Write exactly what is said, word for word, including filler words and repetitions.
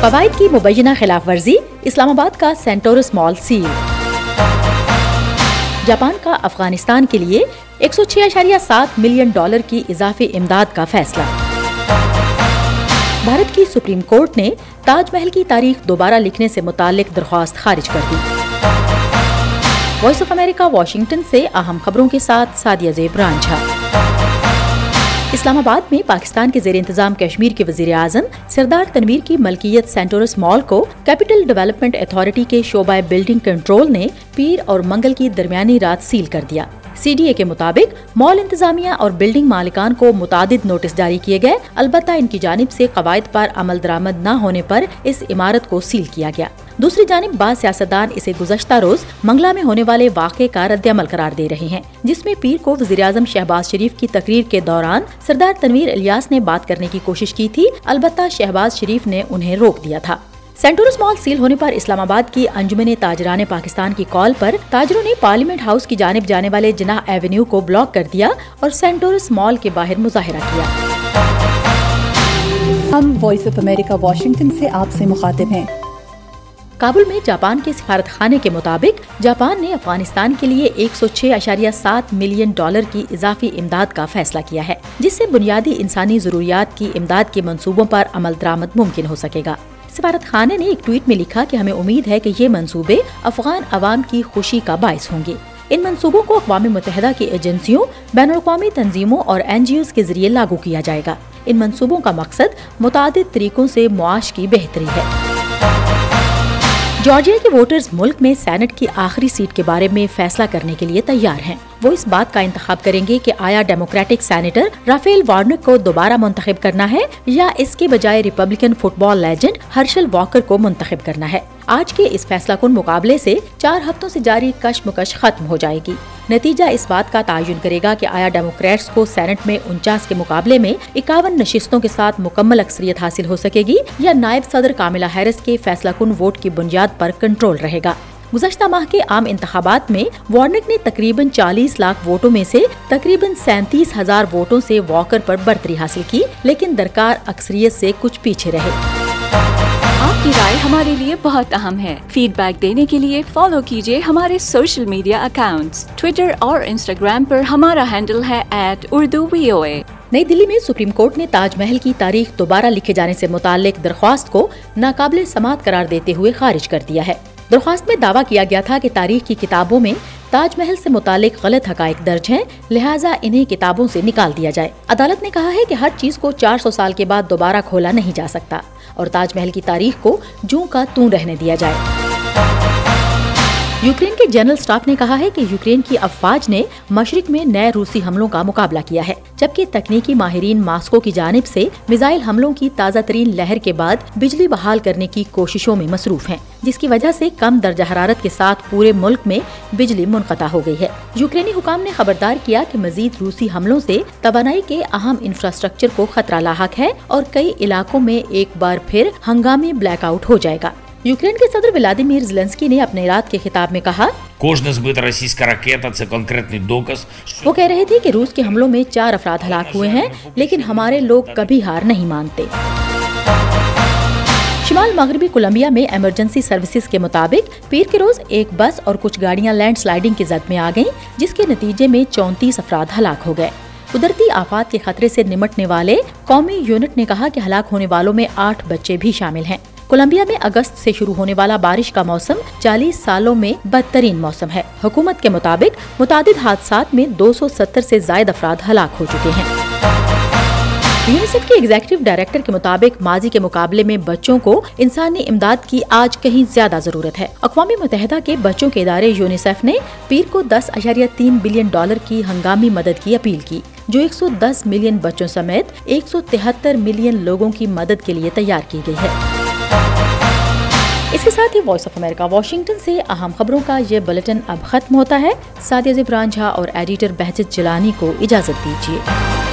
قواعد کی مبینہ خلاف ورزی، اسلام آباد کا سینٹورس مال سیل۔ جاپان کا افغانستان کے لیے ایک سو چھ اشاریہ سات ملین ڈالر کی اضافی امداد کا فیصلہ۔ بھارت کی سپریم کورٹ نے تاج محل کی تاریخ دوبارہ لکھنے سے متعلق درخواست خارج کر دی۔ وائس آف امریکہ واشنگٹن سے اہم خبروں کے ساتھ سعدیہ زیب رانجھا۔ اسلام آباد میں پاکستان کے زیر انتظام کشمیر کے وزیر اعظم سردار تنویر کی ملکیت سینٹورس مال کو کیپٹل ڈیولپمنٹ اتھارٹی کے شعبہ بلڈنگ کنٹرول نے پیر اور منگل کی درمیانی رات سیل کر دیا۔ سی ڈی اے کے مطابق مال انتظامیہ اور بلڈنگ مالکان کو متعدد نوٹس جاری کیے گئے، البتہ ان کی جانب سے قواعد پر عمل درآمد نہ ہونے پر اس عمارت کو سیل کیا گیا۔ دوسری جانب بعض سیاستدان اسے گزشتہ روز منگلا میں ہونے والے واقعے کا رد عمل قرار دے رہے ہیں، جس میں پیر کو وزیر اعظم شہباز شریف کی تقریر کے دوران سردار تنویر الیاس نے بات کرنے کی کوشش کی تھی، البتہ شہباز شریف نے انہیں روک دیا تھا۔ سینٹورس مال سیل ہونے پر اسلام آباد کی انجمن تاجران پاکستان کی کال پر تاجروں نے پارلیمنٹ ہاؤس کی جانب جانے والے جناح ایونیو کو بلاک کر دیا اور سینٹورس مال کے باہر مظاہرہ کیا۔ ہم وائس آف امریکہ واشنگٹن سے آپ سے مخاطب ہیں۔ کابل میں جاپان کے سفارت خانے کے مطابق جاپان نے افغانستان کے لیے ایک سو چھ اشاریہ سات ملین ڈالر کی اضافی امداد کا فیصلہ کیا ہے، جس سے بنیادی انسانی ضروریات کی امداد کے منصوبوں پر عمل درآمد ممکن ہو سکے گا۔ سفارت خانے نے ایک ٹویٹ میں لکھا کہ ہمیں امید ہے کہ یہ منصوبے افغان عوام کی خوشی کا باعث ہوں گے۔ ان منصوبوں کو اقوام متحدہ کی ایجنسیوں، بین الاقوامی تنظیموں اور این جی اوز کے ذریعے لاگو کیا جائے گا۔ ان منصوبوں کا مقصد متعدد طریقوں سے معاش کی بہتری ہے۔ جارجیا کے ووٹرز ملک میں سینٹ کی آخری سیٹ کے بارے میں فیصلہ کرنے کے لیے تیار ہیں۔ وہ اس بات کا انتخاب کریں گے کہ آیا ڈیموکریٹک سینیٹر رافیل وارنک کو دوبارہ منتخب کرنا ہے یا اس کے بجائے Republican foot legend Herschel Walker کو منتخب کرنا ہے۔ آج کے اس فیصلہ کن مقابلے سے چار ہفتوں سے جاری کشمکش ختم ہو جائے گی۔ نتیجہ اس بات کا تعین کرے گا کہ آیا ڈیموکریٹس کو سینٹ میں انچاس کے مقابلے میں اکاون نشستوں کے ساتھ مکمل اکثریت حاصل ہو سکے گی یا نائب صدر کاملا ہیرس کے فیصلہ کن ووٹ کی بنیاد پر کنٹرول رہے گا۔ گزشتہ ماہ کے عام انتخابات میں وارنک نے تقریباً چالیس لاکھ ووٹوں میں سے تقریباً سینتیس ہزار ووٹوں سے واکر پر برتری حاصل کی، لیکن درکار اکثریت سے کچھ پیچھے رہے۔ آپ کی رائے ہمارے لیے بہت اہم ہے۔ فیڈ بیک دینے کے لیے فالو کیجیے ہمارے سوشل میڈیا اکاؤنٹس۔ ٹویٹر اور انسٹاگرام پر ہمارا ہینڈل ہے ایٹ اردو وی او اے۔ نئی دلی میں سپریم کورٹ نے تاج محل کی تاریخ دوبارہ لکھے جانے سے متعلق درخواست کو ناقابل سماعت قرار دیتے ہوئے خارج کر دیا ہے۔ درخواست میں دعویٰ کیا گیا تھا کہ تاریخ کی کتابوں میں تاج محل سے متعلق غلط حقائق درج ہیں، لہٰذا انہیں کتابوں سے نکال دیا جائے۔ عدالت نے کہا ہے کہ ہر چیز کو چار سو سال کے بعد دوبارہ کھولا نہیں جا سکتا اور تاج محل کی تاریخ کو جوں کا توں رہنے دیا جائے۔ یوکرین کے جنرل سٹاف نے کہا ہے کہ یوکرین کی افواج نے مشرق میں نئے روسی حملوں کا مقابلہ کیا ہے، جبکہ تکنیکی ماہرین ماسکو کی جانب سے میزائل حملوں کی تازہ ترین لہر کے بعد بجلی بحال کرنے کی کوششوں میں مصروف ہیں، جس کی وجہ سے کم درجہ حرارت کے ساتھ پورے ملک میں بجلی منقطع ہو گئی ہے۔ یوکرینی حکام نے خبردار کیا کہ مزید روسی حملوں سے توانائی کے اہم انفراسٹرکچر کو خطرہ لاحق ہے اور کئی علاقوں میں ایک بار پھر ہنگامی بلیک آؤٹ ہو جائے گا۔ یوکرین کے صدر ولادیمیر زیلنسکی نے اپنے رات کے خطاب میں کہا، وہ کہہ رہے تھے کہ روس کے حملوں میں چار افراد ہلاک ہوئے ہیں، لیکن ہمارے لوگ کبھی ہار نہیں مانتے۔ شمال مغربی کولمبیا میں ایمرجنسی سروسز کے مطابق پیر کے روز ایک بس اور کچھ گاڑیاں لینڈ سلائیڈنگ کی زد میں آ گئیں، جس کے نتیجے میں چونتیس افراد ہلاک ہو گئے۔ قدرتی آفات کے خطرے سے نمٹنے والے قومی یونٹ نے کہا کہ ہلاک ہونے والوں میں آٹھ بچے بھی شامل ہیں۔ کولمبیا میں اگست سے شروع ہونے والا بارش کا موسم چالیس سالوں میں بدترین موسم ہے۔ حکومت کے مطابق متعدد حادثات میں دو سو ستر سے زائد افراد ہلاک ہو چکے ہیں۔ یونیسیف کے ایگزیکٹو ڈائریکٹر کے مطابق ماضی کے مقابلے میں بچوں کو انسانی امداد کی آج کہیں زیادہ ضرورت ہے۔ اقوام متحدہ کے بچوں کے ادارے یونیسیف نے پیر کو دس اشاریہ تین بلین ڈالر کی ہنگامی مدد کی اپیل کی، جو ایک سو دس ملین بچوں سمیت ایک سو تہتر ملین لوگوں کی مدد کے لیے تیار کی گئی ہے۔ اس کے ساتھ ہی وائس آف امریکہ واشنگٹن سے اہم خبروں کا یہ بلیٹن اب ختم ہوتا ہے۔ سعدیہ زیب رانجھا اور ایڈیٹر بہجت جیلانی کو اجازت دیجیے۔